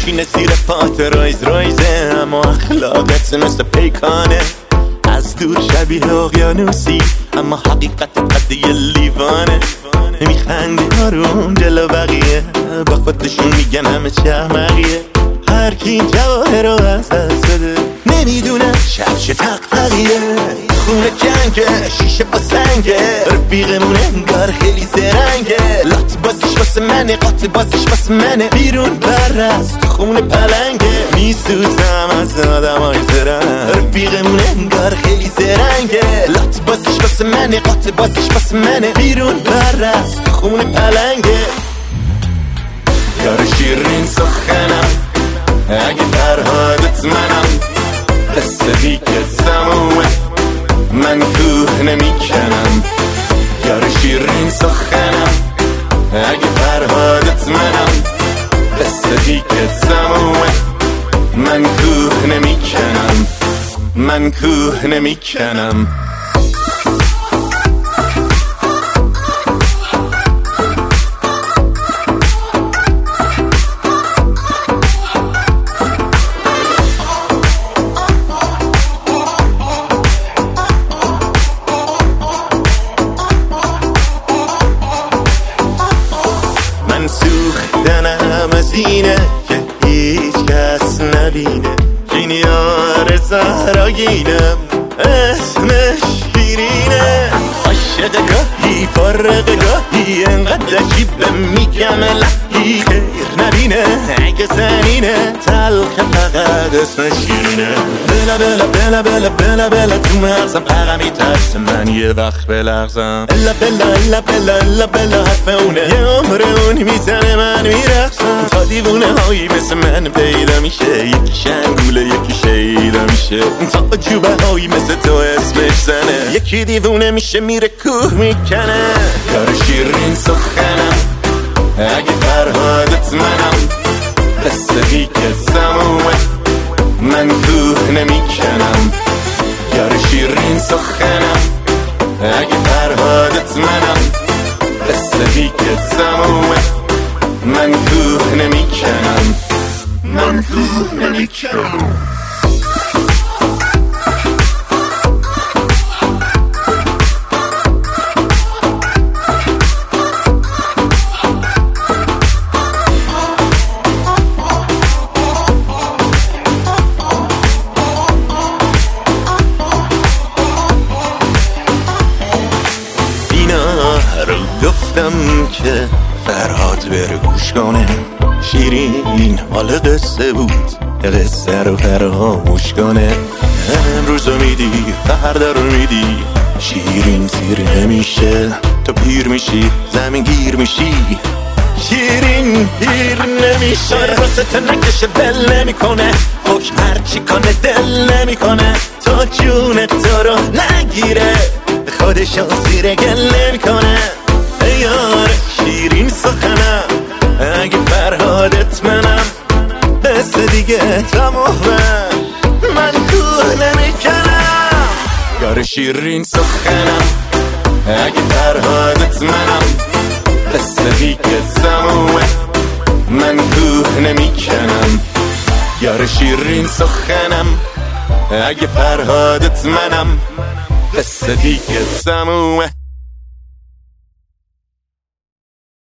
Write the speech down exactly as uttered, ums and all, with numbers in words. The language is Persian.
میشینه زیر پات رایز رایزه، اما اخلاقت مثل پیکانه. از دور شبیه اقیانوسی اما حقیقت قد یه لیوانه. میخندی آروم جلو بقیه، با خودشون میگن همه چه احمقیه. هر کی جواهر رو از دست بده نمیدونه شب چه تقتقیه. خونه جنگه، شیشه با سنگه، رفیقمون انگار خیلی زرنگه. لات بازیش واسه منه، قاط بازیش واسه منه. بیرون برست خونه پلنگه، میسوزم از آدمای زرنگ. رفیقمون انگار خیلی زرنگه. لات بازیش واسه منه، قاط بازیش واسه منه. بیرون برست خونه پلنگه. یار شیرین سخنم اگه فرهادت منم، قصه دیگه تمومه من کوه نمیکنم. یار شیرین سخنم اگه فرهادت منم، قصه دیگه تمومه من کوه نمیکنم. من کوه نمیکنم. من سوختنم از اینه که هیچ کس نبینه. این یار زهراگینم اسمش شیرینه. عاشق گاهی فارغ گاهی انقدر عجیبه میگم الهی خیر نبینه. اگه زنینه تلخ فقط اسمش شیرینه. بلا بلا بلا بلا بلا بلا تو مغزم فقط میترسه من یه وقت بلغزم. الا بلا الا بلا الا بلا حرف اونه، یه عمر اون میزنه من میرقصم. تا دیوونه هایی مثل من پیدا میشه، یکی شنگوله یکی شیدا میشه. تا عجوبه هایی مثل تو اسمش زنه، یکی دیوونه میشه میره کوه میکنه. یار شیرین سخنم اگه فرهادت منم، قصه دیگه تمومه من کوه نمیکنم. یار شیرین سخنم اگه فرهادت منم، قصه دیگه تمومه من کوه نمیکنم. من کوه نمیکنم. رو گفتم که فرهاد بره گوش کنه. شیرین حال قصه بود، قصه رو فراموش کنه. امروز رو میدی فردا رو میدی، شیرین سیر نمیشه. تو پیر میشی زمین گیر میشی، شیرین پیر نمیشه. راست نکشه دل نمیکنه، حکم هرچی کنه دل نمیکنه. تا جون تو رو نگیره خودشو زیر گل نمیکنه. یار شیرین سخنم اگه فرهادت منم، قصه دیگه تمومه من کوه نمیکنم. یار شیرین سخنم اگه فرهادت منم، قصه دیگه تمومه من کوه نمیکنم. یار شیرین سخنم اگه فرهادت منم، قصه دیگه تمومه